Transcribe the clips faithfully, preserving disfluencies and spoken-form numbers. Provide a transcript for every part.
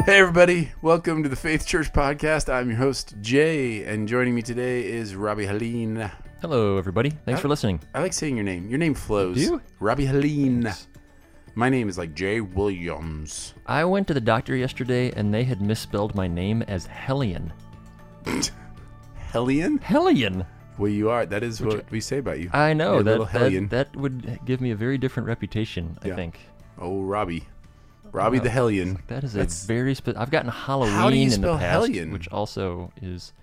Hey everybody, welcome to the Faith Church Podcast. I'm your host, Jay, and joining me today is Robbie Helene. Hello everybody, thanks I, for listening. I like saying your name. Your name flows. Do you? Robbie Helene. Thanks. My name is like Jay Williams. I went to the doctor yesterday and they had misspelled my name as Hellion. Hellion? Hellion! Well, you are. That is what we say about you. I know, You're a that, little Hellion. that that would give me a very different reputation, I Yeah. think. Oh, Robbie. Robbie Wow. the Hellion. That is That's- a very... Spe- I've gotten Halloween How do you in spell the past, Hellion? which also is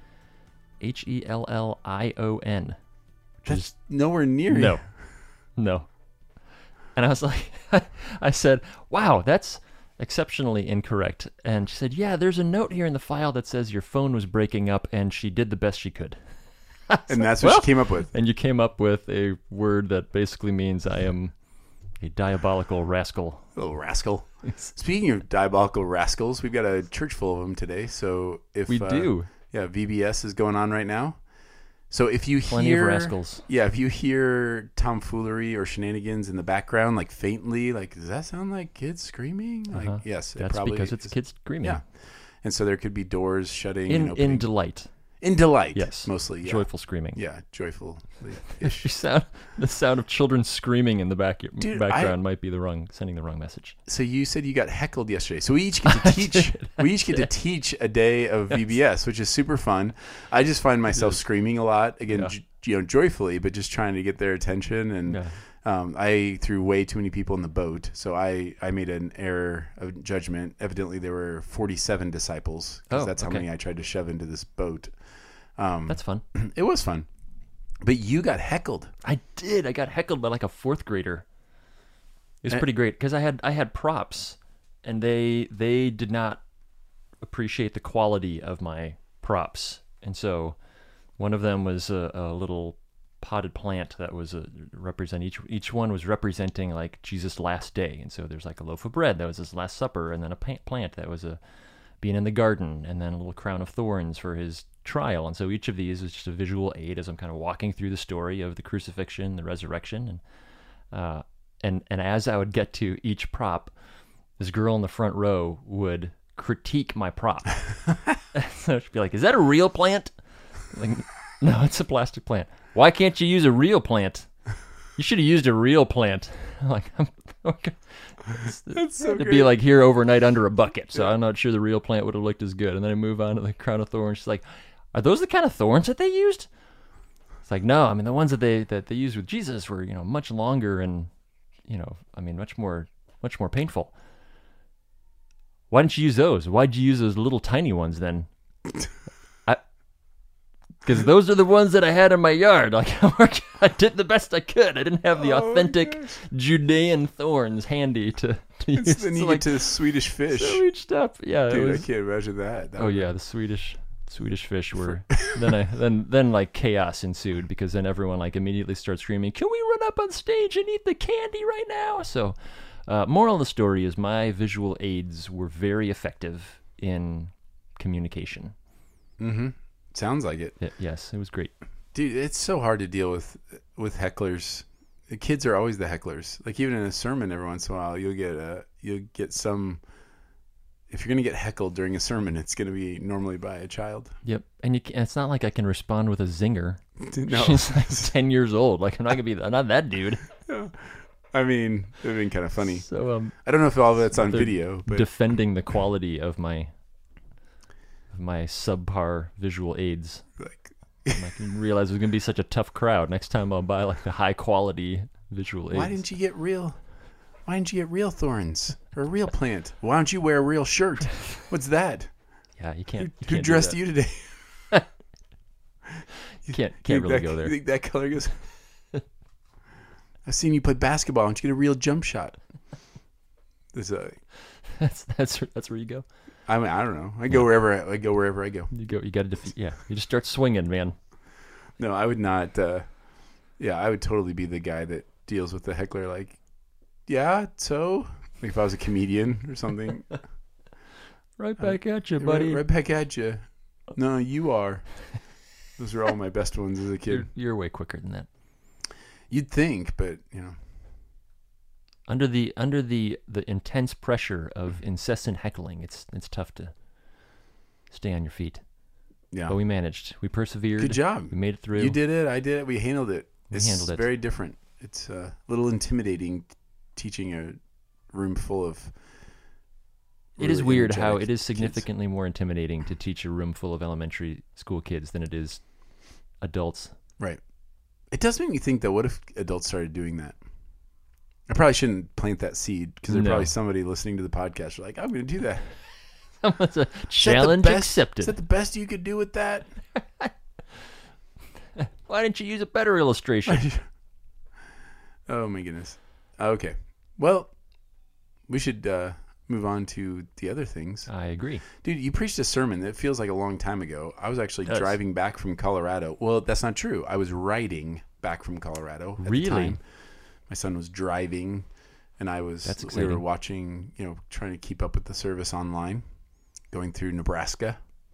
H E L L I O N. That's nowhere near No. you. No. And I was like, I said, wow, that's exceptionally incorrect. And she said, yeah, there's a note here in the file that says your phone was breaking up and she did the best she could. And that's what Well- she came up with. And you came up with a word that basically means I am a diabolical rascal. Little rascal. Speaking of diabolical rascals, we've got a church full of them today. So if We uh, do. Yeah, V B S is going on right now. So if you Plenty hear of rascals. Yeah, if you hear tomfoolery or shenanigans in the background, like faintly, like does that sound like kids screaming? Like Uh-huh. yes, it That's probably because it's is. kids screaming. Yeah, and so there could be doors shutting In and opening. in delight. in delight. Yes. mostly. Yeah, Joyful screaming. yeah, joyful. You sound, the sound of children screaming in the back Dude, background might be the wrong sending the wrong message. So you said you got heckled yesterday. So we each get to teach. we each get to teach a day of V B S, which is super fun. I just find myself screaming a lot again, Yeah. j- you know, joyfully, but just trying to get their attention. And Yeah. um, I threw way too many people in the boat, so I I made an error of judgment. Evidently, there were forty-seven disciples because Oh, that's how okay. many I tried to shove into this boat. Um, That's fun. it was fun, but you got heckled. I did. I got heckled by like a fourth grader. It was Eh. pretty great because I had I had props, and they they did not appreciate the quality of my props, and so one of them was a, a little potted plant that was a represent each each one was representing like Jesus' last day, and so there's like a loaf of bread that was his last supper, and then a pa- plant that was a being in the garden, and then a little crown of thorns for his trial. And so each of these is just a visual aid as I'm kind of walking through the story of the crucifixion, the resurrection, and uh, and and as I would get to each prop, this girl in the front row would critique my prop. So she'd be like, "Is that a real plant?" I'm like, no, it's a plastic plant. Why can't you use a real plant? You should have used a real plant. I'm like, I'm, okay. That's so It'd be like here overnight under a bucket, so I'm not sure the real plant would have looked as good. And then I move on to the crown of thorns. She's like, "Are those the kind of thorns that they used?" It's like, no, I mean the ones that they that they used with Jesus were, you know, much longer and, you know, I mean much more much more painful. Why didn't you use those? Why'd you use those little tiny ones then? I because those are the ones that I had in my yard. Like I worked, I did the best I could. I didn't have the Oh, authentic gosh. Judean thorns handy to, to use. It's then you So, get like, to the Swedish fish. so reached up. Yeah, it Dude, was. I can't imagine that. That Oh would- yeah, the Swedish Swedish fish were. then I then then like chaos ensued because then everyone like immediately starts screaming, "Can we run up on stage and eat the candy right now?" So, uh, moral of the story is my visual aids were very effective in communication. Mm-hmm. Sounds like it. Y- yes, it was great. Dude, it's so hard to deal with with hecklers. The kids are always the hecklers. Like even in a sermon, every once in a while, you'll get a you'll get some. If you're gonna get heckled during a sermon, it's gonna be normally by a child. Yep, and you can, it's not like I can respond with a zinger. No, She's like ten years old. Like I'm not gonna be I'm not that dude. I mean, it would have been kind of funny. So um, I don't know if all of that's on They're video, but defending the quality of my of my subpar visual aids. like, And I can realize it's gonna be such a tough crowd. Next time I'll buy like the high quality visual aids. why didn't you get real? Why didn't you get real thorns or a real plant? Why don't you wear a real shirt? What's that? Yeah, you can't. You Who can't do dressed that. you today? You can't You can't think really that, go there. You think that color goes? I've seen you play basketball. Why don't you get a real jump shot? There's a. That's that's that's where you go. I mean, I don't know. I go wherever I, I go wherever I go. You go. You got to defeat. Yeah, you just start swinging, man. No, I would not. Uh, yeah, I would totally be the guy that deals with the heckler. Like, yeah, so like if I was a comedian or something. Right back at you, Right- buddy. Right, back at you. No, you are. Those are all my best ones as a kid. You're, you're way quicker than that. You'd think, but you know. Under the under the, the intense pressure of incessant heckling, it's it's tough to stay on your feet. Yeah. But we managed. We persevered. Good job. We made it through. You did it. I did it. We handled it. We it's handled it. very different. It's a little intimidating teaching a room full of. It is really weird how energetic it is kids. significantly more intimidating to teach a room full of elementary school kids than it is adults. Right. It does make me think, though, what if adults started doing that? I probably shouldn't plant that seed because there's No. probably somebody listening to the podcast like, I'm going to do that. Someone's a Is that the challenge best- accepted. Is that the best you could do with that? Why didn't you use a better illustration? Oh, my goodness. Okay. Well, we should uh, move on to the other things. I agree. Dude, you preached a sermon that feels like a long time ago. I was actually Does. driving back from Colorado. Well, that's not true. I was riding back from Colorado at Really? the time. My son was driving, and I was. That's We exciting. were watching, you know, trying to keep up with the service online, going through Nebraska.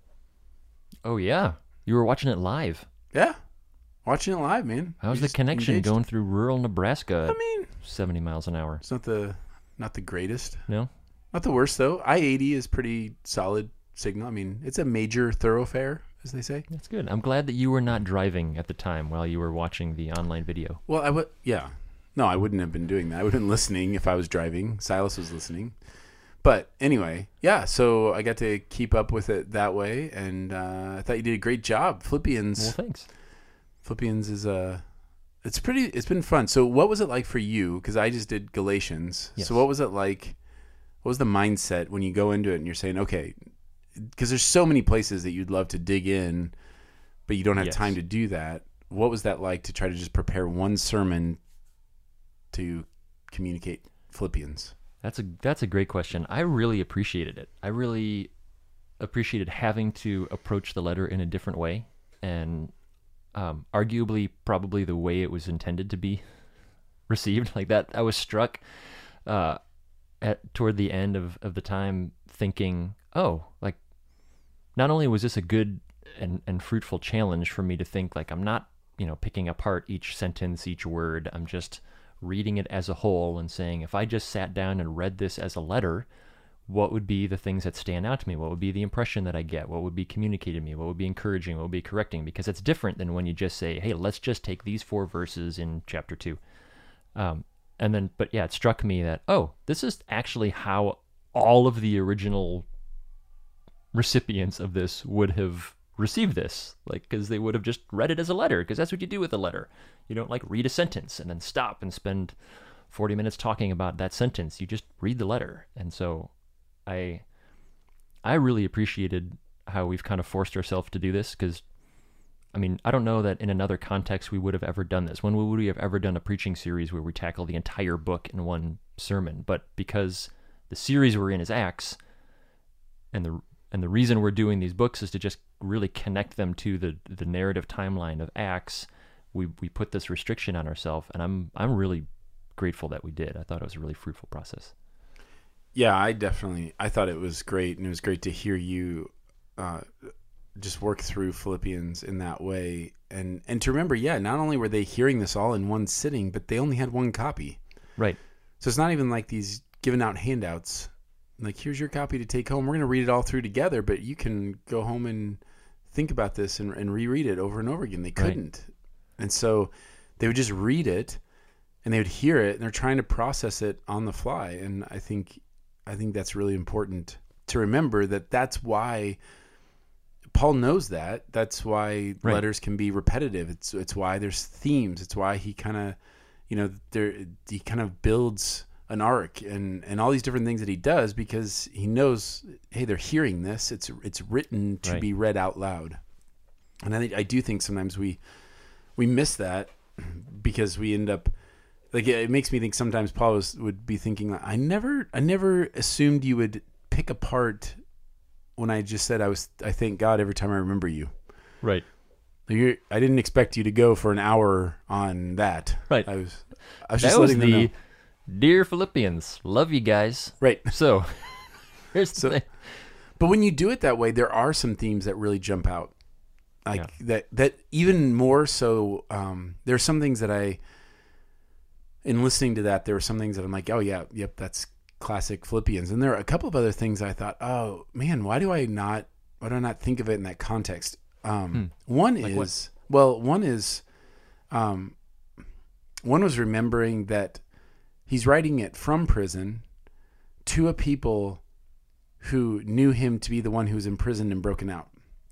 Oh yeah, you were watching it live. Yeah, watching it live, man. How's You the just connection engaged. going through rural Nebraska I at mean, seventy miles an hour? it's not the not the greatest, No, not the worst though. I eighty is pretty solid signal. I mean, it's a major thoroughfare, as they say. that's good. I'm glad that you were not driving at the time while you were watching the online video. Well, I would, yeah. No, I wouldn't have been doing that. I would have been listening if I was driving. Silas was listening. But anyway, yeah, so I got to keep up with it that way, and uh, I thought you did a great job. Philippians, Well, thanks. Philippians is uh, it's pretty, it's been fun. So what was it like for you? Because I just did Galatians. Yes. So what was it like? What was the mindset when you go into it and you're saying, okay, because there's so many places that you'd love to dig in, but you don't have Yes. time to do that. What was that like to try to just prepare one sermon to communicate Philippians? That's a that's a great question. I really appreciated it. I really appreciated having to approach the letter in a different way, and um, arguably probably the way it was intended to be received. Like that, I was struck uh, at toward the end of, of the time, thinking, oh, like not only was this a good and, and fruitful challenge for me to think, like I'm not, you know, picking apart each sentence, each word. I'm just reading it as a whole and saying, if I just sat down and read this as a letter, what would be the things that stand out to me? What would be the impression that I get? What would be communicated to me? What would be encouraging? What would be correcting? Because it's different than when you just say, hey, let's just take these four verses in chapter two. Um, and then, but yeah, it struck me that, oh, this is actually how all of the original recipients of this would have received this, like, because they would have just read it as a letter, because that's what you do with a letter. You don't like read a sentence and then stop and spend forty minutes talking about that sentence. You just read the letter. And so I I really appreciated how we've kind of forced ourselves to do this, because I mean, I don't know that in another context we would have ever done this. When would we have ever done a preaching series where we tackle the entire book in one sermon? But because the series we're in is Acts, and the and the reason we're doing these books is to just really connect them to the the narrative timeline of Acts, we we put this restriction on ourselves, and I'm I'm really grateful that we did. I thought it was a really fruitful process. Yeah, I definitely, I thought it was great, and it was great to hear you uh, just work through Philippians in that way. And, and to remember, yeah, not only were they hearing this all in one sitting, but they only had one copy. Right. So it's not even like these giving out handouts. Like, here's your copy to take home. We're going to read it all through together, but you can go home and think about this and, and reread it over and over again. They couldn't. Right. And so they would just read it, and they would hear it, and they're trying to process it on the fly. And I think I think that's really important to remember, that that's why Paul knows that. That's why right. letters can be repetitive. It's it's why there's themes. It's why he kind of, you know, there he kind of builds an arc and, and all these different things that he does, because he knows, hey, they're hearing this. It's it's written to right. be read out loud. And I think I do think sometimes we we miss that, because we end up, like, it makes me think sometimes Paul was, would be thinking, like, I never, I never assumed you would pick apart when I just said I was, I thank God every time I remember you. Right. Like, you're, I didn't expect you to go for an hour on that. Right. I was, I was that just was letting them the know. Dear Philippians, love you guys. Right. So here's the So, thing. but when you do it that way, there are some themes that really jump out. Like Yeah. that, that even more so, um, there are some things that I, in listening to that, there were some things that I'm like, oh yeah, yep, that's classic Philippians. And there are a couple of other things I thought, oh man, why do I not, why do I not think of it in that context? Um, Hmm. One Like is, well, one is, um, one was remembering that he's writing it from prison to a people who knew him to be the one who was imprisoned and broken out.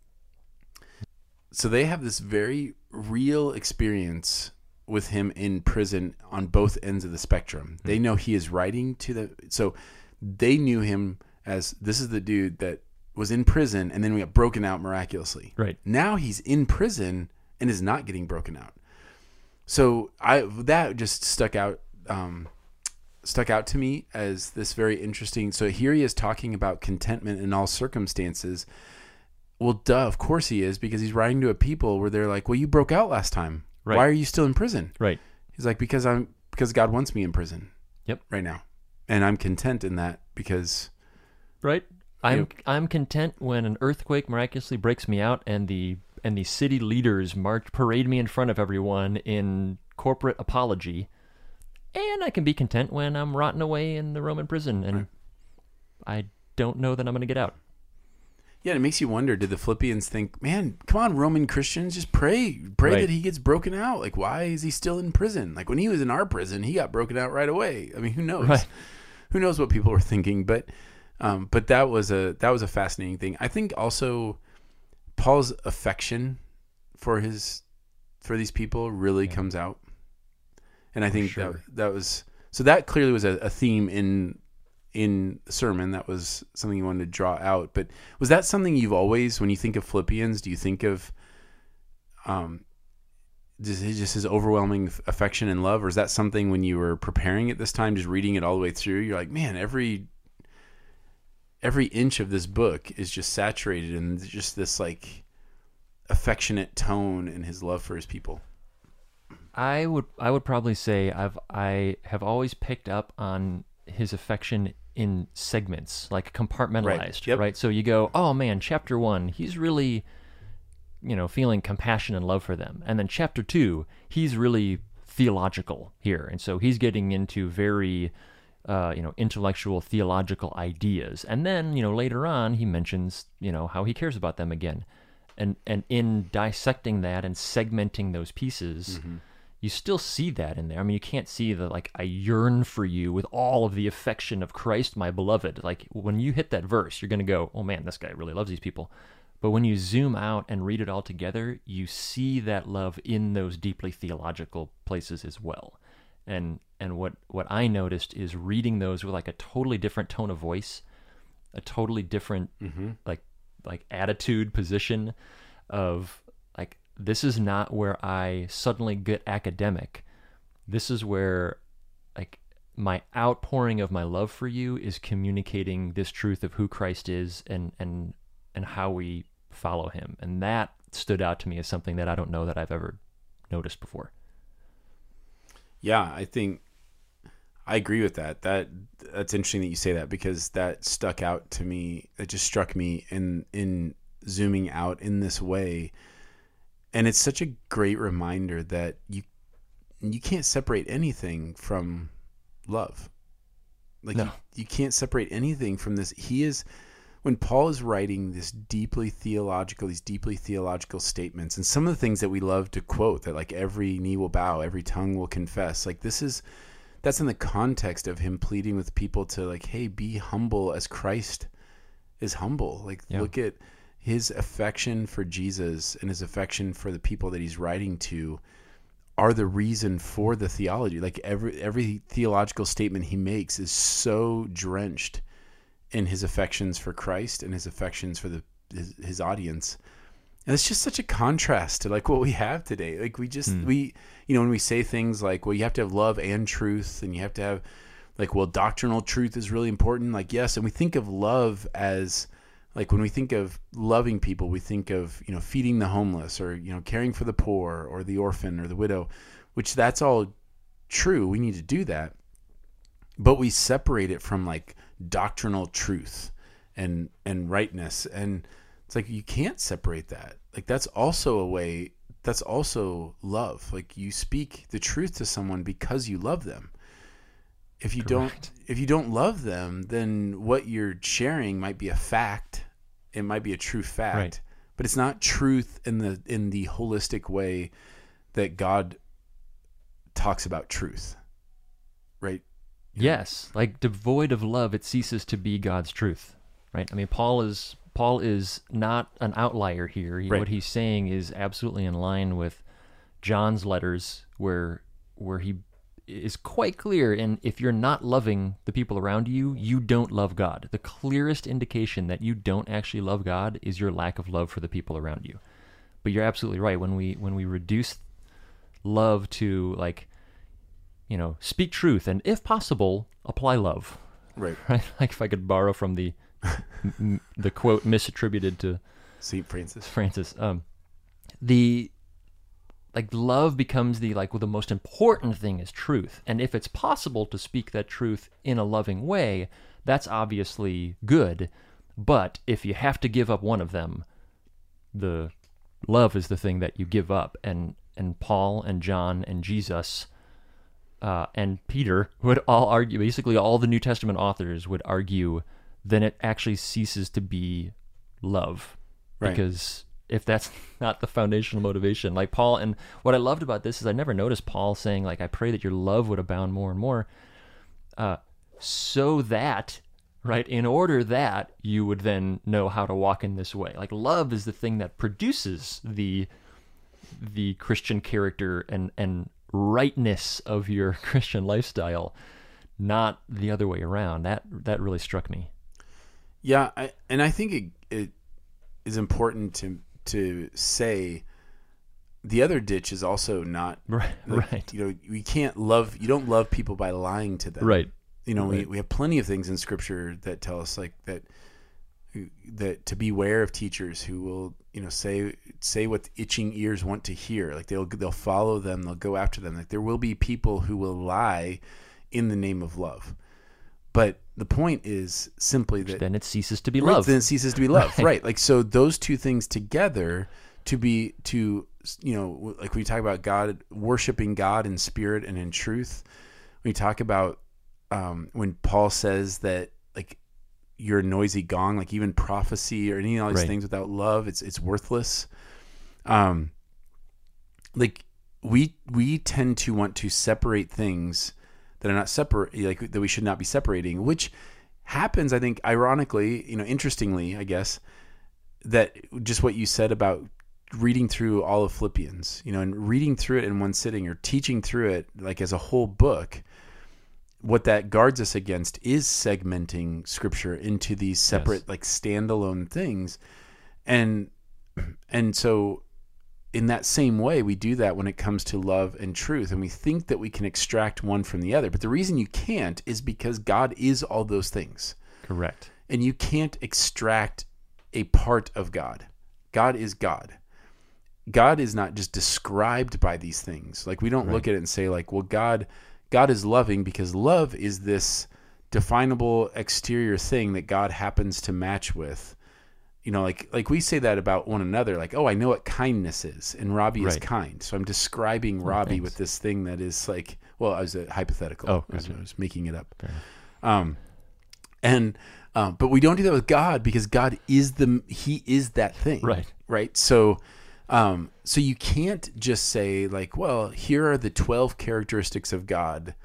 So they have this very real experience with him in prison on both ends of the spectrum. They know he is writing to the, so they knew him as, this is the dude that was in prison and then we got broken out miraculously. Right. Now he's in prison and is not getting broken out. So I, that just stuck out, um, stuck out to me as this very interesting. So here he is talking about contentment in all circumstances. Well, duh, of course he is, because he's writing to a people where they're like, well, you broke out last time. Right. Why are you still in prison? Right. He's like, because I'm, because God wants me in prison. Yep. Right now. And I'm content in that because. Right. I'm Yep. I'm content when an earthquake miraculously breaks me out and the and the city leaders march parade me in front of everyone in corporate apology. And I can be content when I'm rotting away in the Roman prison and Right. I don't know that I'm going to get out. Yeah, it makes you wonder, did the Philippians think, man, come on, Roman Christians, just pray. Pray Right. that he gets broken out. Like, why is he still in prison? Like, when he was in our prison, he got broken out right away. I mean, who knows? Right. Who knows what people were thinking? But um, but that was a that was a fascinating thing. I think also Paul's affection for his for these people really Yeah. comes out. And I think sure. that that was so that clearly was a, a theme in in the sermon. That was something you wanted to draw out. But was that something you've always, when you think of Philippians, do you think of um just his, just his overwhelming affection and love, or is that something when you were preparing it this time, just reading it all the way through, you're like, man, every every inch of this book is just saturated in just this like affectionate tone and his love for his people? I would I would probably say I've I have always picked up on his affection in segments, like compartmentalized, Yep. right? So you go, oh man, chapter one, he's really, you know, feeling compassion and love for them. And then chapter two, he's really theological here. And so he's getting into very, uh, you know, intellectual theological ideas. And then, you know, later on, he mentions, you know, how he cares about them again. And, and in dissecting that and segmenting those pieces, Mm-hmm. you still see that in there. I mean, you can't see the, like, I yearn for you with all of the affection of Christ, my beloved. Like, when you hit that verse, you're going to go, oh man, this guy really loves these people. But when you zoom out and read it all together, you see that love in those deeply theological places as well. And and what, what I noticed is reading those with like a totally different tone of voice, a totally different Mm-hmm. like like attitude, position of like, this is not where I suddenly get academic. This is where like my outpouring of my love for you is communicating this truth of who Christ is and and and how we follow him. And that stood out to me as something that I don't know that I've ever noticed before. Yeah, I think I agree with that. That that's interesting that you say that, because that stuck out to me. It just struck me in in zooming out in this way. And it's such a great reminder that you you can't separate anything from love. Like No. you, you can't separate anything from this. He is, when Paul is writing this deeply theological, these deeply theological statements, and some of the things that we love to quote, that like every knee will bow, every tongue will confess. Like this is, that's in the context of him pleading with people to like, hey, be humble as Christ is humble. Like Yeah. look at his affection for Jesus and his affection for the people that he's writing to are the reason for the theology. Like every every theological statement he makes is so drenched in his affections for Christ and his affections for the his, his audience. And it's just such a contrast to like what we have today. Like we just Hmm. we you know, when we say things like, well, you have to have love and truth, and you have to have like, well, doctrinal truth is really important. Like, yes, and we think of love as like when we think of loving people, we think of, you know, feeding the homeless or, you know, caring for the poor or the orphan or the widow, which that's all true. We need to do that. But we separate it from like doctrinal truth and, and rightness. And it's like, you can't separate that. Like that's also a way that's also love. Like you speak the truth to someone because you love them. If you Correct. don't if you don't love them, then what you're sharing might be a fact. It might be a true fact, Right. but it's not truth in the in the holistic way that God talks about truth. Right? Yes, like devoid of love, it ceases to be God's truth, right? I mean, Paul is Paul is not an outlier here. He, Right. What he's saying is absolutely in line with John's letters, where where he is quite clear. And if you're not loving the people around you, you don't love God. The clearest indication that you don't actually love God is your lack of love for the people around you. But you're absolutely right. When we when we reduce love to like, you know, speak truth, and if possible, apply love. Right. Right? Like if I could borrow from the m- the quote misattributed to Saint Francis. Francis, um, the like love becomes the like well, the most important thing is truth, and if it's possible to speak that truth in a loving way, that's obviously good. But if you have to give up one of them, the love is the thing that you give up, and and Paul and John and Jesus. Uh, and Peter would all argue, basically all the New Testament authors would argue, then it actually ceases to be love. Right. Because if that's not the foundational motivation, like Paul, and what I loved about this is I never noticed Paul saying, like, I pray that your love would abound more and more, uh, so that, right, in order that you would then know how to walk in this way. Like, love is the thing that produces the the Christian character and, and rightness of your Christian lifestyle, not the other way around. That that really struck me. Yeah, I, and I think it, it is important to to say the other ditch is also not Right, like, right, You know, we can't love. You don't love people by lying to them. right. You know, we, Right. we have plenty of things in Scripture that tell us like that that to beware of teachers who will, you know, say say what itching ears want to hear. Like they'll they'll follow them, they'll go after them. Like there will be people who will lie in the name of love. But the point is simply that Then it ceases to be right, love. then it ceases to be love. Right. Right. Like so those two things together to be to you know, like we talk about God, worshiping God in spirit and in truth. We talk about um, when Paul says that like you're a noisy gong, like even prophecy or any of these Right. things without love, it's it's worthless. Um, like we we tend to want to separate things that are not separate, like that we should not be separating, which happens, I think, ironically, you know, interestingly, I guess, that just what you said about reading through all of Philippians, you know, and reading through it in one sitting or teaching through it like as a whole book. What that guards us against is segmenting Scripture into these separate, Yes. like standalone things, and and so in that same way, we do that when it comes to love and truth, and we think that we can extract one from the other. But the reason you can't is because God is all those things, Correct. and you can't extract a part of God. God is God. God is not just described by these things. Like we don't Right. look at it and say like, well, God. God is loving because love is this definable exterior thing that God happens to match with. You know, like like we say that about one another, like, oh, I know what kindness is, and Robbie is Right. kind. So I'm describing Oh, Robbie thanks. with this thing that is like, well, I was a hypothetical. Oh, I was, gotcha. I was making it up. Fair enough. Um, and um, but we don't do that with God because God is the He is that thing, Right. Right. So, um, so you can't just say like, well, here are the twelve characteristics of God,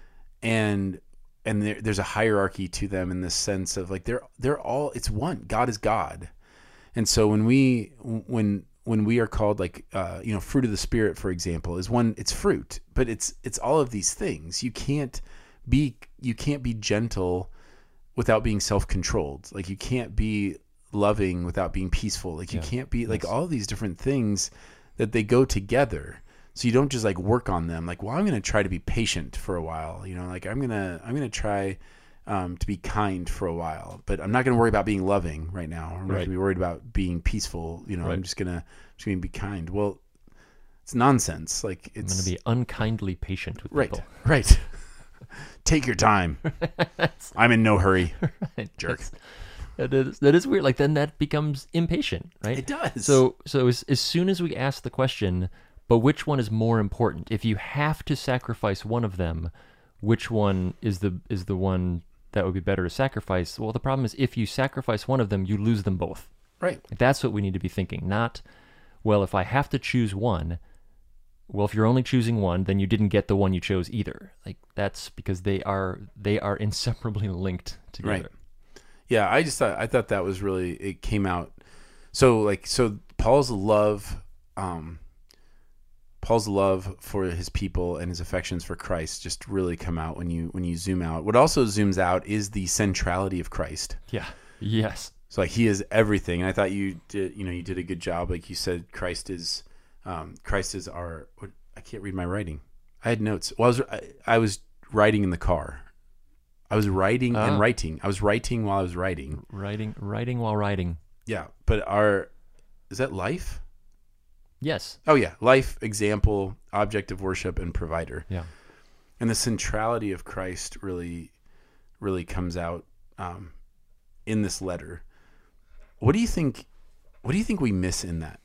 and and there, there's a hierarchy to them in this sense of like they're they're all it's one. God is God, and so when we when when we are called like uh, you know fruit of the Spirit, for example, is one. It's fruit, but it's it's all of these things. You can't be you can't be gentle without being self-controlled. Like you can't be loving without being peaceful. Like you Yeah. can't be like Yes. all these different things that they go together. So you don't just like work on them. Like, well, I'm going to try to be patient for a while. You know, like I'm going to, I'm going to try um, to be kind for a while, but I'm not going to worry about being loving right now. I'm not Right. going to be worried about being peaceful. You know, Right. I'm just going to, just going to be kind. Well, it's nonsense. Like I'm it's going to be unkindly patient with right, people. right. Take your time. I'm in no hurry. Right. Jerk. That's, That is that is weird. Like then that becomes impatient, right? It does. So so as, as soon as we ask the question, but which one is more important? If you have to sacrifice one of them, which one is the is the one that would be better to sacrifice? Well, the problem is if you sacrifice one of them, you lose them both. Right. That's what we need to be thinking. Not, well, if I have to choose one, well, if you're only choosing one, then you didn't get the one you chose either. Like that's because they are they are inseparably linked together. Right. Yeah, I just thought I thought that was really it came out. So like so Paul's love, um, Paul's love for his people and his affections for Christ just really come out when you when you zoom out. What also zooms out is the centrality of Christ. Yeah. Yes. So like he is everything. And I thought you did you know you did a good job. Like you said, Christ is um, Christ is our. What, I can't read my writing. I had notes. Well, I was I, I was writing in the car. I was writing Ah. and writing. I was writing while I was writing. Writing, writing while writing. Yeah, but our is that life? Yes. Oh yeah, life, example, object of worship, and provider. Yeah. And the centrality of Christ really, really comes out um, in this letter. What do you think? What do you think we miss in that?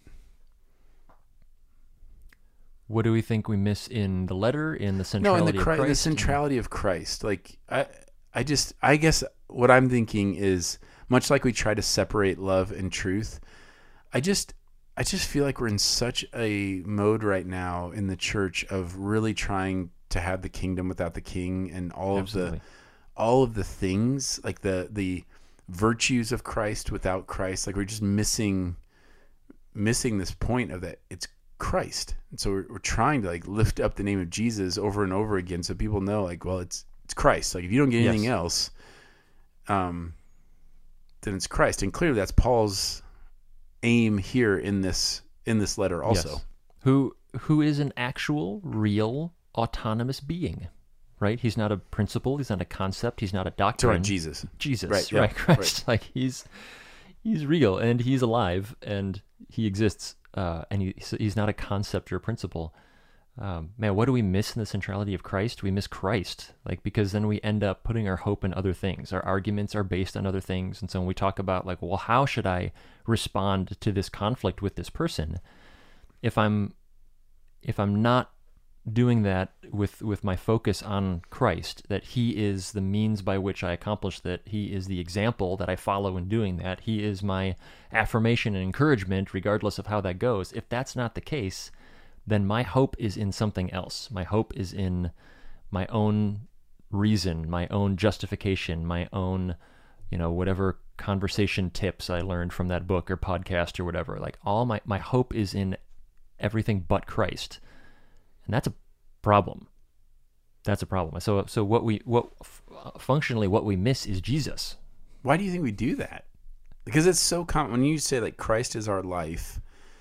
What do we think we miss in the letter? In the No, centrality in the, of Christ, Christ? the centrality of Christ. Like I, I just, I guess what I'm thinking is much like we try to separate love and truth. I just, I just feel like we're in such a mode right now in the church of really trying to have the kingdom without the king, and all Absolutely. of the, all of the things like the the virtues of Christ without Christ. Like we're just missing, missing this point of that it's Christ. And so we're, we're trying to like lift up the name of Jesus over and over again, so people know like, well, it's it's Christ. Like if you don't get anything Yes. else, um, then it's Christ. And clearly that's Paul's aim here in this in this letter also. Yes. Who who is an actual, real, autonomous being, right? He's not a principle. He's not a concept. He's not a doctrine. Right, Jesus. Jesus, Right, yeah, right? Christ, like he's he's real and he's alive and he exists, uh, and he, he's not a concept or a principle. Um, man, what do we miss in the centrality of Christ? We miss Christ, like because then we end up putting our hope in other things. Our arguments are based on other things, and so when we talk about like, well, how should I respond to this conflict with this person? If I'm if I'm not doing that with with my focus on Christ, that he is the means by which I accomplish that, he is the example that I follow in doing that, he is my affirmation and encouragement regardless of how that goes. If that's not the case, then my hope is in something else. My hope is in my own reason, my own justification, my own, you know, whatever conversation tips I learned from that book or podcast or whatever. Like all my, my hope is in everything but Christ. And that's a problem. That's a problem. So so what we what functionally what we miss is Jesus. Why do you think we do that? Because it's so common when you say like Christ is our life.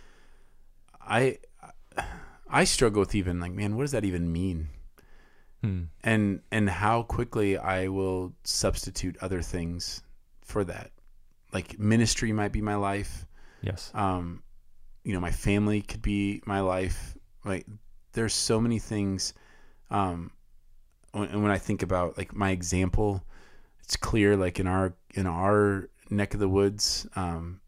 I I struggle with even like, man, what does that even mean? Hmm. And and how quickly I will substitute other things for that. Like ministry might be my life. Yes. Um, you know, my family could be my life. Like there's so many things. Um, when, and when I think about like my example, it's clear like in our in our neck of the woods, um,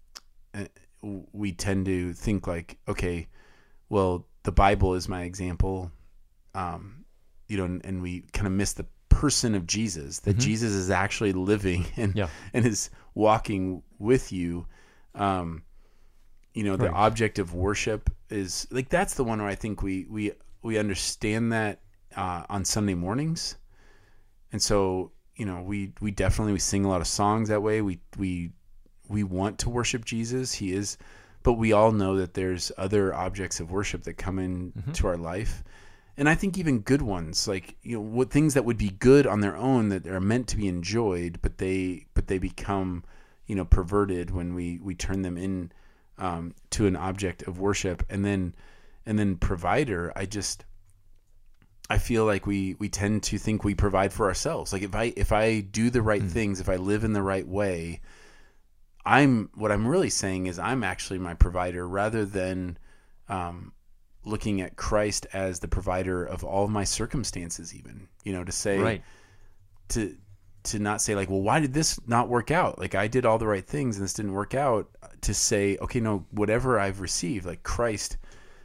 we tend to think like, okay, well, the Bible is my example, um, you know, and, and we kind of miss the person of Jesus, that Mhm. Jesus is actually living and Yeah. and is walking with you. Um, you know, the Right. object of worship is like, that's the one where I think we we we understand that uh, on Sunday mornings, and so you know, we we definitely we sing a lot of songs that way. We we we want to worship Jesus. He is. But we all know that there's other objects of worship that come into Mhm. our life. And I think even good ones, like, you know, what things that would be good on their own that are meant to be enjoyed, but they but they become, you know, perverted when we, we turn them in um, to an object of worship. And then and then provider, I just I feel like we, we tend to think we provide for ourselves. Like if I if I do the right Mm. things, if I live in the right way, I'm what I'm really saying is I'm actually my provider, rather than um, looking at Christ as the provider of all of my circumstances. Even, you know, to say Right. to to not say like, well, why did this not work out? Like I did all the right things and this didn't work out. To say, okay, no, whatever I've received, like Christ,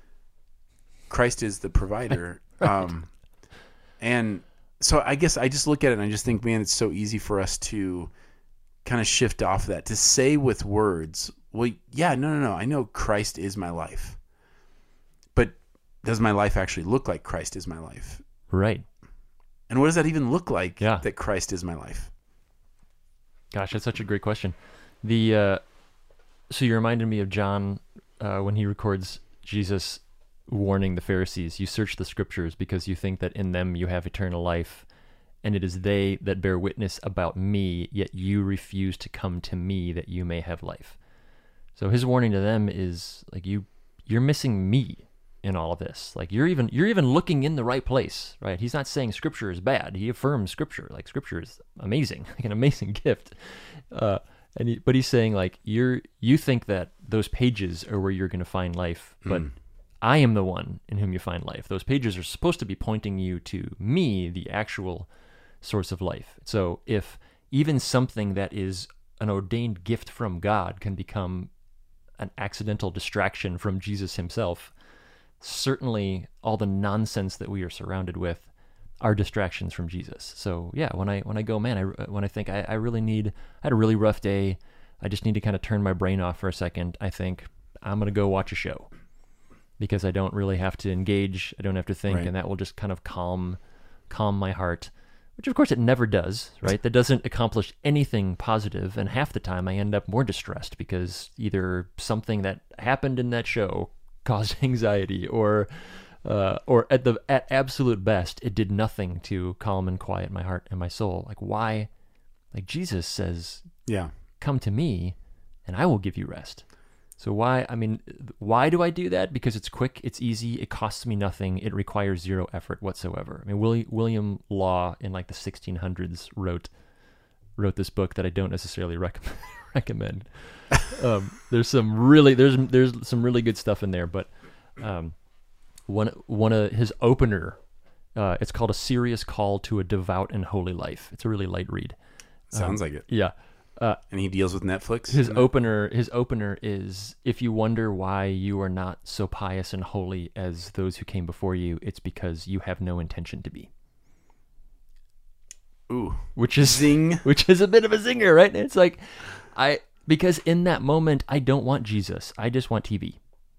Christ is the provider. Right. Um, and so I guess I just look at it and I just think, man, it's so easy for us to kind of shift off that, to say with words, well, yeah, no, no, no, I know Christ is my life, but does my life actually look like Christ is my life? Right. And what does that even look like, yeah. that Christ is my life? Gosh, that's such a great question. The uh, so you reminded me of John uh, when he records Jesus warning the Pharisees, you search the scriptures because you think that in them you have eternal life, and it is they that bear witness about me, yet you refuse to come to me that you may have life. So his warning to them is like, you you're missing me in all of this. Like you're even you're even looking in the right place, right? He's not saying scripture is bad. He affirms scripture. Like scripture is amazing, like an amazing gift. Uh, and he, but he's saying like you're you think that those pages are where you're going to find life, but Mm. I am the one in whom you find life. Those pages are supposed to be pointing you to me, the actual source of life. So if even something that is an ordained gift from God can become an accidental distraction from Jesus himself, certainly all the nonsense that we are surrounded with are distractions from Jesus. So yeah, when I when I go, man, I, when I think I, I really need, I had a really rough day, I just need to kind of turn my brain off for a second, I think I'm going to go watch a show. Because I don't really have to engage, I don't have to think, Right. and that will just kind of calm calm my heart, which of course it never does, right? That doesn't accomplish anything positive, and half the time I end up more distressed because either something that happened in that show caused anxiety, or uh, or at the at absolute best, it did nothing to calm and quiet my heart and my soul. Like why? Like Jesus says, Yeah. come to me and I will give you rest. So why, I mean, why do I do that? Because it's quick, it's easy, it costs me nothing, it requires zero effort whatsoever. I mean, William, William Law in like the sixteen hundreds wrote wrote this book that I don't necessarily recommend. recommend. Um, there's some really there's there's some really good stuff in there, but um, one one of his opener, uh, it's called A Serious Call to a Devout and Holy Life. It's a really light read. Sounds Um, like it. Yeah. Uh, And he deals with Netflix. his in that? opener his opener is, if you wonder why you are not so pious and holy as those who came before you, it's because you have no intention to be. Ooh. Which is Zing. which is a bit of a zinger, right? It's like I because in that moment I don't want Jesus. I just want T V.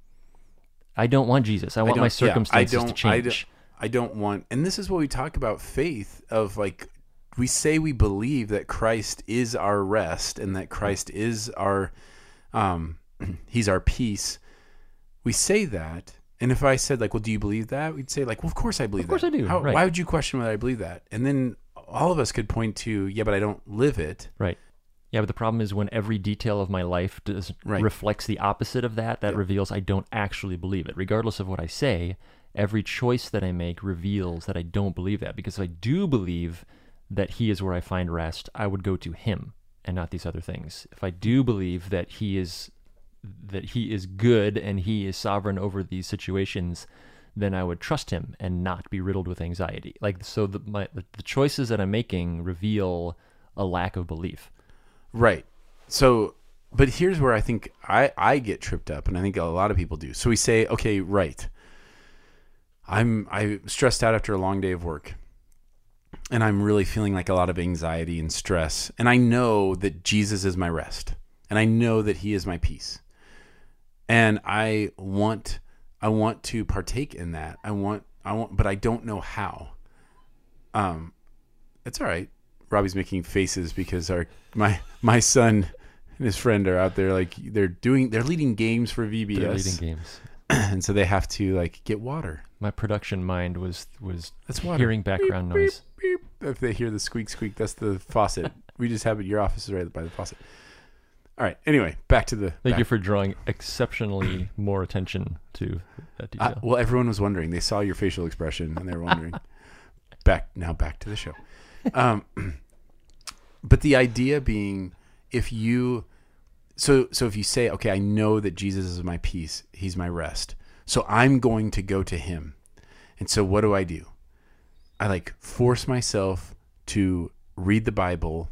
I don't want Jesus. I want my don't- yeah, I circumstances don't- to change. I don't, I don't want, and this is what we talk about faith of like, we say we believe that Christ is our rest and that Christ is our, um, he's our peace. We say that. And if I said like, well, do you believe that? We'd say like, well, of course I believe Of course that. I do, How, right. Why would you question whether I believe that? And then all of us could point to, yeah, but I don't live it. Right. Yeah, but the problem is when every detail of my life does Right. reflects the opposite of that, that Yeah. reveals I don't actually believe it. Regardless of what I say, every choice that I make reveals that I don't believe that. Because if I do believe that he is where I find rest, I would go to him and not these other things. If I do believe that he is that he is good and he is sovereign over these situations, then I would trust him and not be riddled with anxiety. Like so the my the choices that I'm making reveal a lack of belief. Right. So, but here's where I think I, I get tripped up, and I think a lot of people do. So we say, okay, right. I'm I'm stressed out after a long day of work, and I'm really feeling like a lot of anxiety and stress. And I know that Jesus is my rest, and I know that He is my peace. And I want I want to partake in that. I want I want, but I don't know how. Um, it's all right. Robbie's making faces because our my my son and his friend are out there like they're doing they're leading games for V B S. They're leading games. And so they have to like get water. My production mind was was That's water. hearing background Beep, noise. beep, beep. If they hear the squeak squeak, that's the faucet. We just have it. Your office is right by the faucet. All right. Anyway, back to the. Thank back. you for drawing exceptionally more attention to that Uh, detail. well, everyone was wondering. They saw your facial expression and they were wondering. back now, back to the show. Um, but the idea being, if you, so so if you say, okay, I know that Jesus is my peace, He's my rest, so I'm going to go to Him, and so what do I do? I like force myself to read the Bible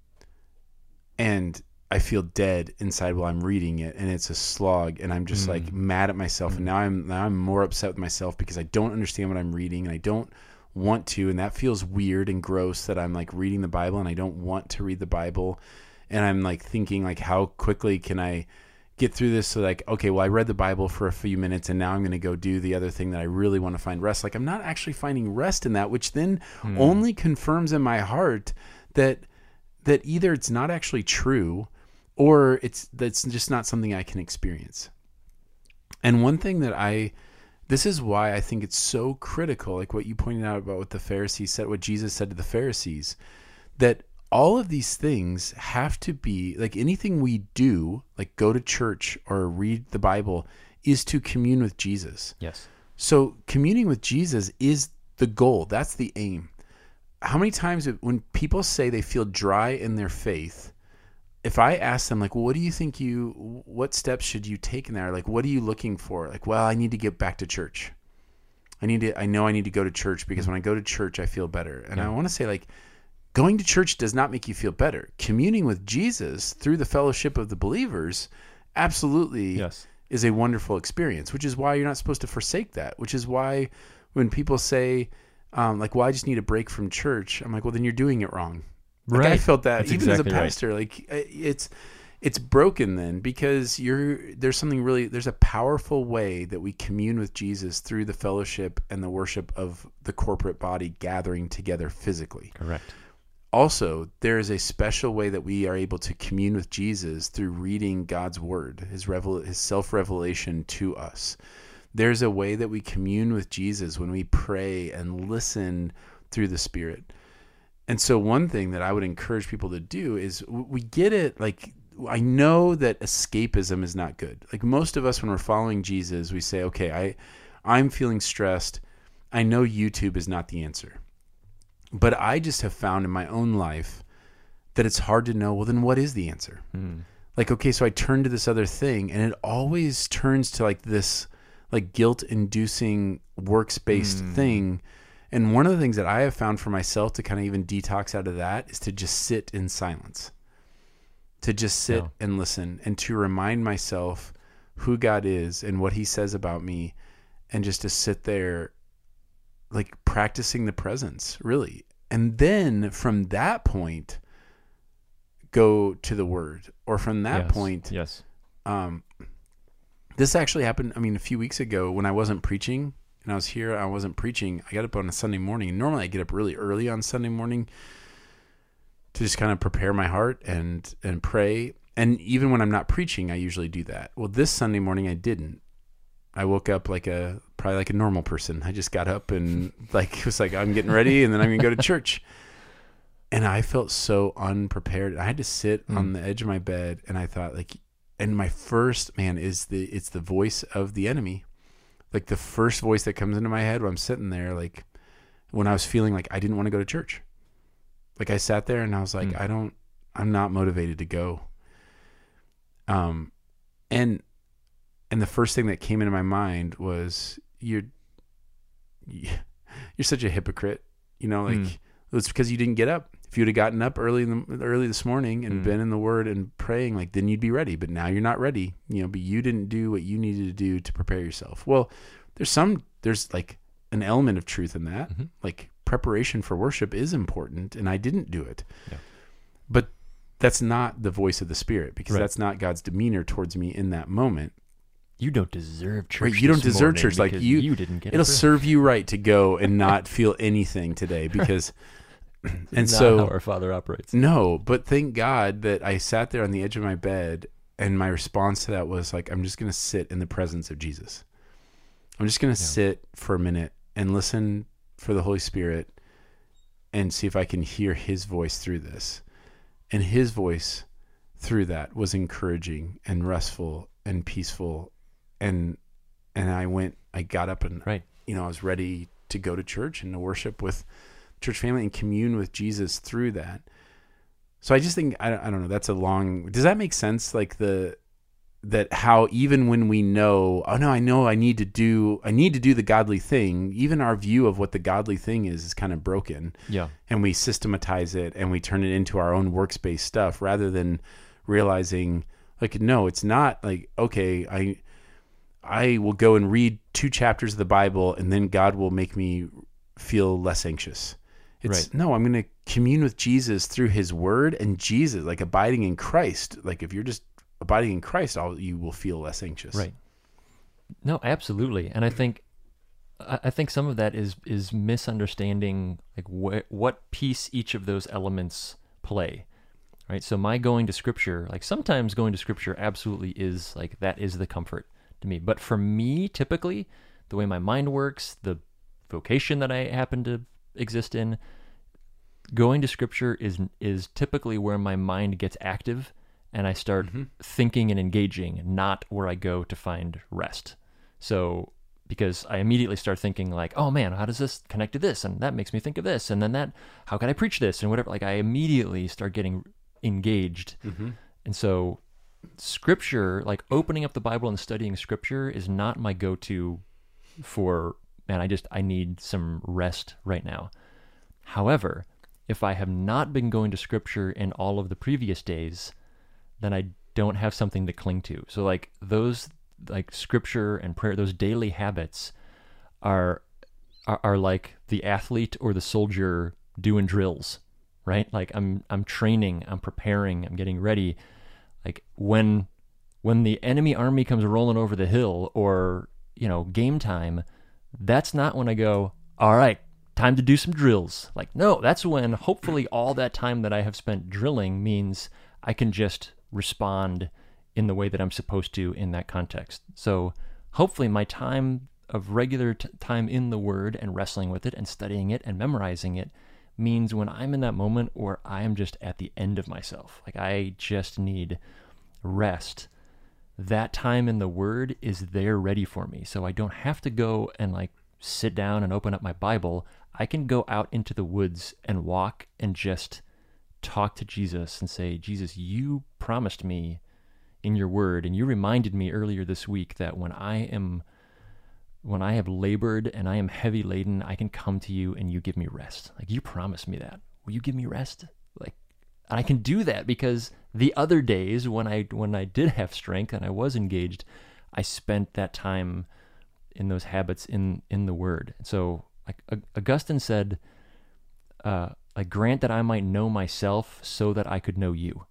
and I feel dead inside while I'm reading it, and it's a slog, and I'm just mm. like mad at myself, mm. and now I'm now I'm more upset with myself because I don't understand what I'm reading, and I don't want to, and that feels weird and gross that I'm like reading the Bible and I don't want to read the Bible, and I'm like thinking like, how quickly can I get through this? So like, okay, well, I read the Bible for a few minutes and now I'm going to go do the other thing that I really want to find rest. Like, I'm not actually finding rest in that, which then mm. only confirms in my heart that that either it's not actually true or it's that's just not something I can experience. And one thing that I this is why I think it's so critical, like what you pointed out about what the Pharisees said, what Jesus said to the Pharisees, that all of these things have to be, like anything we do, like go to church or read the Bible, is to commune with Jesus. Yes. So communing with Jesus is the goal. That's the aim. How many times when people say they feel dry in their faith, if I ask them, like, well, what do you think you, what steps should you take in there? Like, what are you looking for? Like, well, I need to get back to church. I need to, I know I need to go to church because when I go to church, I feel better. And yeah. I want to say, like, going to church does not make you feel better. Communing with Jesus through the fellowship of the believers absolutely yes. is a wonderful experience, which is why you're not supposed to forsake that, which is why when people say, um, like, well, I just need a break from church, I'm like, well, then you're doing it wrong. Like, right. I felt that That's even exactly as a pastor, right. like it's it's broken then because you're there's something really there's a powerful way that we commune with Jesus through the fellowship and the worship of the corporate body gathering together physically. Correct. Also, there is a special way that we are able to commune with Jesus through reading God's word, his revel his self-revelation to us. There's a way that we commune with Jesus when we pray and listen through the Spirit. And so one thing that I would encourage people to do is we get it, like, I know that escapism is not good. Like most of us, when we're following Jesus, we say, okay, I, I'm feeling stressed. I know YouTube is not the answer. But I just have found in my own life that it's hard to know, well, then what is the answer? Mm. Like, okay, so I turn to this other thing, and it always turns to like this like guilt-inducing works-based mm. thing. And one of the things that I have found for myself to kind of even detox out of that is to just sit in silence, to just sit yeah. and listen, and to remind myself who God is and what he says about me, and just to sit there like practicing the presence, really. And then from that point, go to the word, or from that yes. point, yes. Um, this actually happened, I mean, a few weeks ago when I wasn't preaching, and I was here, I wasn't preaching. I got up on a Sunday morning. And normally I get up really early on Sunday morning to just kind of prepare my heart and and pray. And even when I'm not preaching, I usually do that. Well, this Sunday morning I didn't. I woke up like a probably like a normal person. I just got up and like it was like I'm getting ready, and then I'm gonna go to church. And I felt so unprepared. I had to sit mm. on the edge of my bed, and I thought like, and my first man is the it's the voice of the enemy. Like the first voice that comes into my head when I'm sitting there, like when I was feeling like I didn't want to go to church. Like I sat there and I was like, mm. I don't, I'm not motivated to go. Um, and, and the first thing that came into my mind was you're, you're such a hypocrite, you know, like mm. it's because you didn't get up. If you'd have gotten up early in the, early this morning and mm. been in the word and praying, like then you'd be ready. But now you're not ready, you know. But you didn't do what you needed to do to prepare yourself. Well, there's some there's like an element of truth in that. Mm-hmm. Like preparation for worship is important, and I didn't do it. Yeah. But that's not the voice of the Spirit, because right. that's not God's demeanor towards me in that moment. You don't deserve church. Right, you don't deserve church. Like you, you didn't get. It'll serve you right to go and not feel anything today, because. And not so how our Father operates. No, but thank God that I sat there on the edge of my bed, and my response to that was like, I'm just going to sit in the presence of Jesus. I'm just going to yeah. sit for a minute and listen for the Holy Spirit and see if I can hear his voice through this. And his voice through that was encouraging and restful and peaceful. And, and I went, I got up and, right. you know, I was ready to go to church and to worship with church family and commune with Jesus through that. So I just think, I, I don't know, that's a long, does that make sense? Like the, that how even when we know, oh no, I know I need to do, I need to do the godly thing, even our view of what the godly thing is is kind of broken. Yeah. And we systematize it and we turn it into our own works-based stuff rather than realizing like, no, it's not like, okay, I, I will go and read two chapters of the Bible and then God will make me feel less anxious. It's Right. no, I'm going to commune with Jesus through his word and Jesus, like abiding in Christ. Like if you're just abiding in Christ, all you will feel less anxious. Right. No, absolutely. And I think I I think some of that is is misunderstanding like wh- what piece each of those elements play. Right? So my going to scripture, like sometimes going to scripture absolutely is like that is the comfort to me. But for me, typically, the way my mind works, the vocation that I happen to exist in, going to scripture is is typically where my mind gets active and I start Mm-hmm. thinking and engaging, not where I go to find rest. So because I immediately start thinking like, oh man, how does this connect to this? And that makes me think of this. And then that, how can I preach this? And whatever, like I immediately start getting engaged. Mm-hmm. And so scripture, like opening up the Bible and studying scripture is not my go-to for, man, I just, I need some rest right now. However, if I have not been going to scripture in all of the previous days, then I don't have something to cling to. So like those, like scripture and prayer, those daily habits are, are, are like the athlete or the soldier doing drills, right? Like I'm, I'm training, I'm preparing, I'm getting ready. Like when, when the enemy army comes rolling over the hill or, you know, game time, that's not when I go, all right, time to do some drills. Like, no, that's when hopefully all that time that I have spent drilling means I can just respond in the way that I'm supposed to in that context. So hopefully my time of regular t- time in the Word and wrestling with it and studying it and memorizing it means when I'm in that moment or I am just at the end of myself, like I just need rest, that time in the Word is there ready for me. So I don't have to go and like sit down and open up my Bible. I can go out into the woods and walk and just talk to Jesus and say, Jesus, you promised me in your word, and you reminded me earlier this week that when I am, when I have labored and I am heavy laden, I can come to you and you give me rest. Like you promised me that. Will you give me rest? Like, and I can do that because the other days when I, when I did have strength and I was engaged, I spent that time in those habits in, in the word. So like Augustine said, uh, like grant that I might know myself so that I could know you.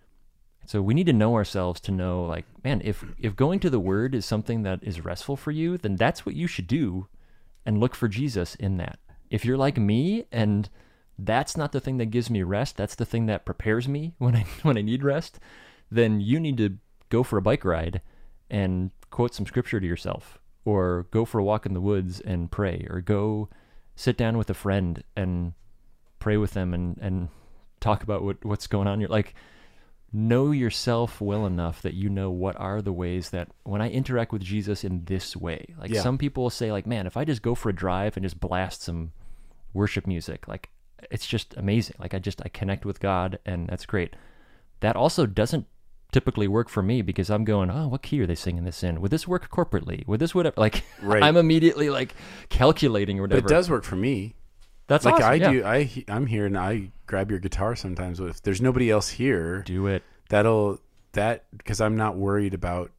So we need to know ourselves to know like, man, if, if going to the word is something that is restful for you, then that's what you should do and look for Jesus in that. If you're like me and that's not the thing that gives me rest, that's the thing that prepares me when I, when I need rest, then you need to go for a bike ride and quote some scripture to yourself, or go for a walk in the woods and pray, or go sit down with a friend and pray with them and, and talk about what, what's going on. You're like, know yourself well enough that you know what are the ways that when I interact with Jesus in this way, like Yeah. some people say like, man, if I just go for a drive and just blast some worship music, like it's just amazing. Like I just, I connect with God and that's great. That also doesn't typically work for me because I'm going, oh, what key are they singing this in? Would this work corporately? Would this, whatever? Like Right. I'm immediately like calculating or But whatever. it does work for me. That's like awesome. I yeah. do. I I'm here and I grab your guitar sometimes. If there's nobody else here, Do it. that'll that because I'm not worried about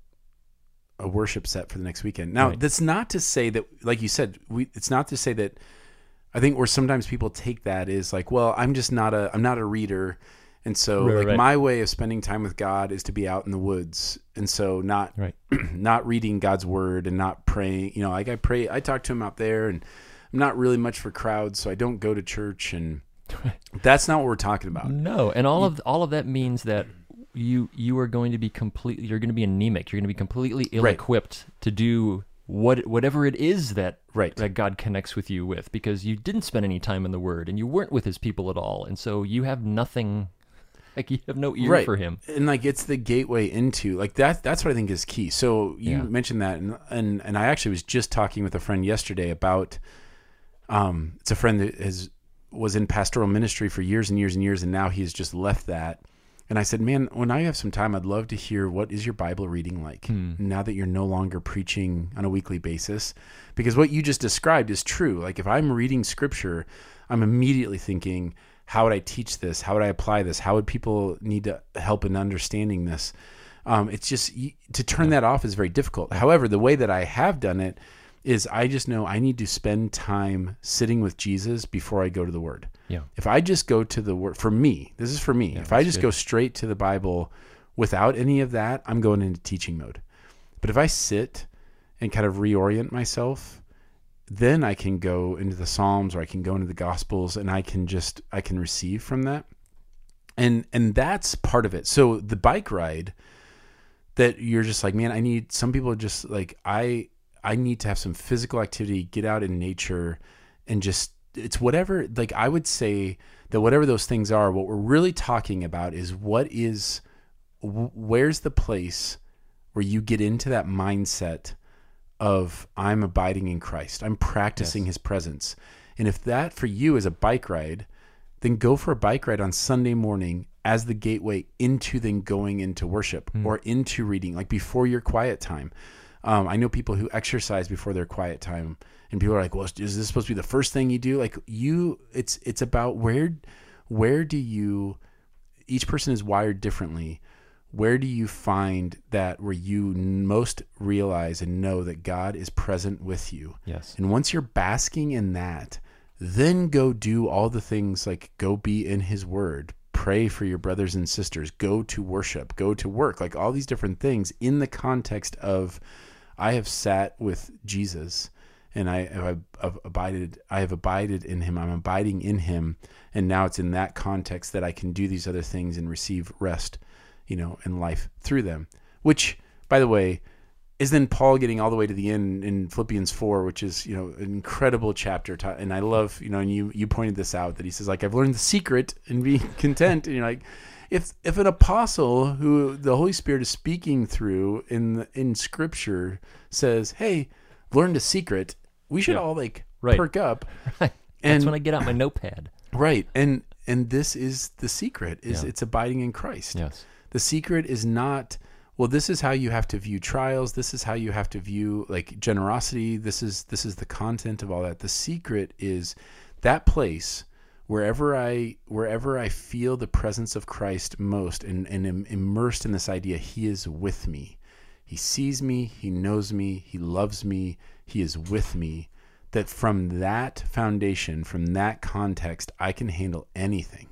a worship set for the next weekend. Now, Right. that's not to say that, like you said, we. It's not to say that. I think where sometimes people take that is like, well, I'm just not a I'm not a reader, and so Right, like right. my way of spending time with God is to be out in the woods, and so not Right. not reading God's word and not praying. You know, like I pray, I talk to him out there, and I'm not really much for crowds, so I don't go to church, and that's not what we're talking about. No, and all of all of that means that you you are going to be completely you're going to be anemic. You're going to be completely ill-equipped to do what whatever it is that Right. that God connects with you with, because you didn't spend any time in the Word and you weren't with His people at all, and so you have nothing. Like you have no ear Right. for Him. And like it's the gateway into like that. That's what I think is key. So you Yeah. mentioned that, and, and and I actually was just talking with a friend yesterday about. Um, it's a friend that has was in pastoral ministry for years and years and years, and now he's just left that. And I said, man, when I have some time, I'd love to hear what is your Bible reading like Hmm. now that you're no longer preaching on a weekly basis? Because what you just described is true. Like if I'm reading scripture, I'm immediately thinking, how would I teach this? How would I apply this? How would people need to help in understanding this? Um, it's just, to turn that off is very difficult. However, the way that I have done it is I just know I need to spend time sitting with Jesus before I go to the Word. Yeah. If I just go to the Word, for me, this is for me. Yeah, if I that's just good. go straight to the Bible without any of that, I'm going into teaching mode. But if I sit and kind of reorient myself, then I can go into the Psalms or I can go into the Gospels and I can just, I can receive from that. And, and that's part of it. So the bike ride that you're just like, man, I need, some people just like, I, I need to have some physical activity, get out in nature and just, it's whatever, like I would say that whatever those things are, what we're really talking about is what is, where's the place where you get into that mindset of I'm abiding in Christ. I'm practicing Yes. his presence. And if that for you is a bike ride, then go for a bike ride on Sunday morning as the gateway into then going into worship Hmm. or into reading, like before your quiet time. Um, I know people who exercise before their quiet time, and people are like, well, is this supposed to be the first thing you do? Like you, it's, it's about where, where do you, each person is wired differently. Where do you find that where you most realize and know that God is present with you? Yes. And once you're basking in that, then go do all the things like go be in his word, pray for your brothers and sisters, go to worship, go to work, like all these different things in the context of I have sat with Jesus and I have I've abided, I have abided in him. I'm abiding in him. And now it's in that context that I can do these other things and receive rest, you know, and life through them, which by the way, is then Paul getting all the way to the end in Philippians four, which is, you know, an incredible chapter. And I love, you know, and you, you pointed this out that he says like, I've learned the secret in being content. And you're like, if, if an apostle who the Holy Spirit is speaking through in, the, in scripture says, hey, learn the secret, we should Yeah. all like Right. perk up. That's And when I get out my notepad. right. And, and this is the secret is Yeah. it's abiding in Christ. Yes. The secret is not, well, this is how you have to view trials. This is how you have to view like generosity. This is, this is the content of all that. The secret is that place wherever I, wherever I feel the presence of Christ most and, and am immersed in this idea, he is with me. He sees me. He knows me. He loves me. He is with me. That from that foundation, from that context, I can handle anything.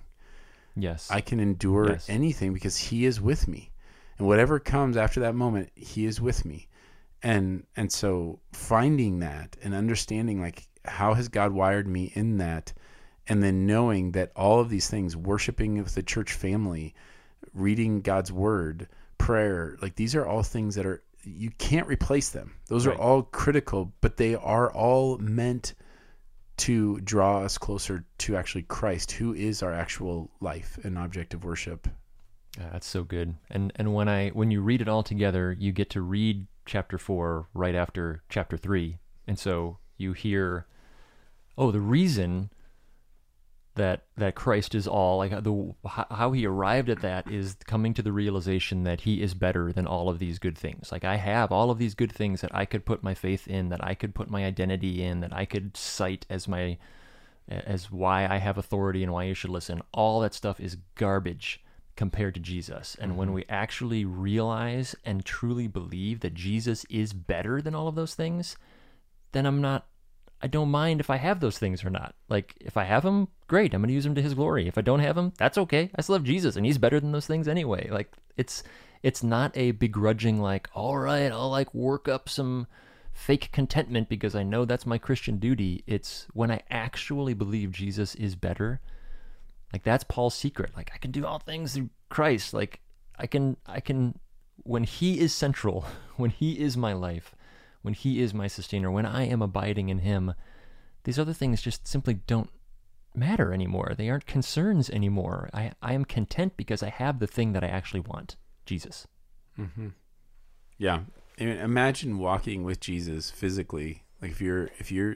Yes. I can endure Yes. anything because he is with me. And whatever comes after that moment, he is with me. And and so finding that and understanding like how has God wired me in that, and then knowing that all of these things, worshiping with the church family, reading God's word, prayer, like these are all things that are, you can't replace them. Those Right. are all critical, but they are all meant to draw us closer to actually Christ, who is our actual life and object of worship. Yeah, that's so good. And and when I when you read it all together, you get to read chapter four right after chapter three. And so you hear, oh, the reason that that Christ is all, like the how he arrived at that is coming to the realization that he is better than all of these good things. Like I have all of these good things that I could put my faith in, that I could put my identity in, that I could cite as my as why I have authority and why you should listen. All that stuff is garbage compared to Jesus. And when we actually realize and truly believe that Jesus is better than all of those things, then I'm not, I don't mind if I have those things or not. Like, if I have them, great, I'm going to use them to his glory. If I don't have them, that's okay. I still have Jesus, and he's better than those things anyway. Like, it's it's not a begrudging, like, all right, I'll, like, work up some fake contentment because I know that's my Christian duty. It's when I actually believe Jesus is better. Like, that's Paul's secret. Like, I can do all things through Christ. Like, I can, I can, when he is central, when he is my life, when he is my sustainer, when I am abiding in him, these other things just simply don't matter anymore. They aren't concerns anymore. I, I am content because I have the thing that I actually want, Jesus. Mm-hmm. Yeah. I mean, imagine walking with Jesus physically. Like if you're, if you're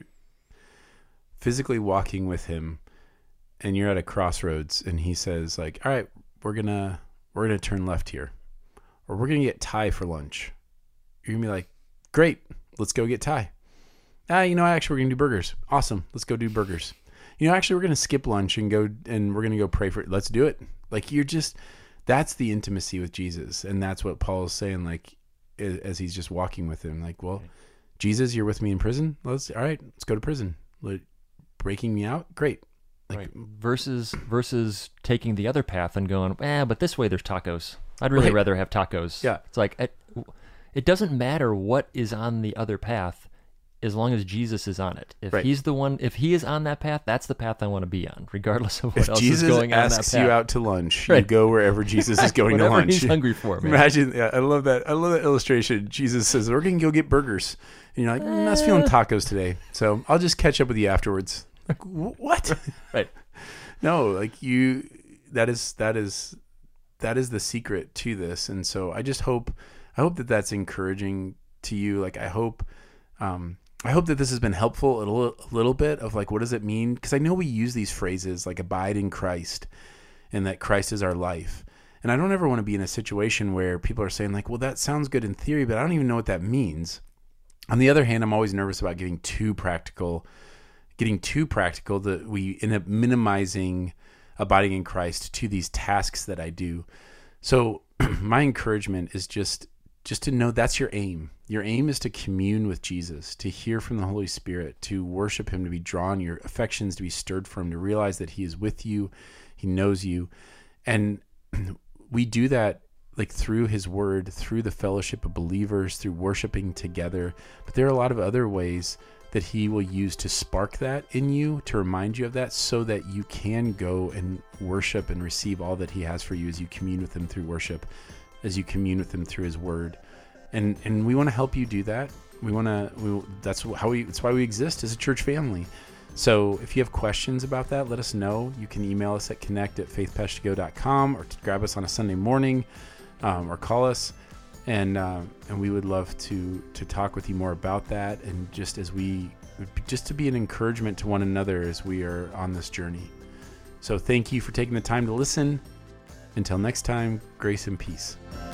physically walking with him and you're at a crossroads and he says like, all right, we're going to, we're going to turn left here, or we're going to get Thai for lunch. You're going to be like, great, let's go get Thai. Ah, you know, actually, we're going to do burgers. Awesome, let's go do burgers. You know, actually, we're going to skip lunch and go, and we're going to go pray for it. Let's do it. Like, you're just, that's the intimacy with Jesus. And that's what Paul is saying, like, as he's just walking with him. Like, well, Jesus, you're with me in prison. Let's, all right, let's go to prison. Let, breaking me out? Great. Like, right. Versus versus taking the other path and going, eh, but this way there's tacos. I'd really Right. rather have tacos. Yeah. It's like, it, it doesn't matter what is on the other path as long as Jesus is on it. If Right. he's the one, if he is on that path, that's the path I want to be on, regardless of what if else Jesus is going on that asks path. you out to lunch, you Right. go wherever Jesus is going to Whatever lunch. he's hungry for, man. Imagine, yeah, I love that. I love that illustration. Jesus says, we're going to go get burgers. And you're like, mm, I was feeling tacos today, so I'll just catch up with you afterwards. Like, "Wh- what? Right. No, like you, that is, that is, that is the secret to this. And so I just hope, I hope that that's encouraging to you. Like, I hope, um, I hope that this has been helpful a little, a little bit of like, what does it mean? Because I know we use these phrases like abide in Christ and that Christ is our life. And I don't ever want to be in a situation where people are saying like, well, that sounds good in theory, but I don't even know what that means. On the other hand, I'm always nervous about getting too practical, getting too practical that we end up minimizing abiding in Christ to these tasks that I do. So my encouragement is just, just to know that's your aim. Your aim is to commune with Jesus, to hear from the Holy Spirit, to worship him, to be drawn, your affections to be stirred for him, to realize that he is with you, he knows you. And we do that like through his word, through the fellowship of believers, through worshiping together. But there are a lot of other ways that he will use to spark that in you, to remind you of that, so that you can go and worship and receive all that he has for you as you commune with him through worship, as you commune with him through his word. And and we want to help you do that. We want to, we, that's how we, that's why we exist as a church family. So if you have questions about that, let us know. You can email us at connect at faith pash to go dot com, or to grab us on a Sunday morning, um, or call us. And um, and we would love to to talk with you more about that, and just as we just to be an encouragement to one another as we are on this journey. So thank you for taking the time to listen. Until next time, grace and peace.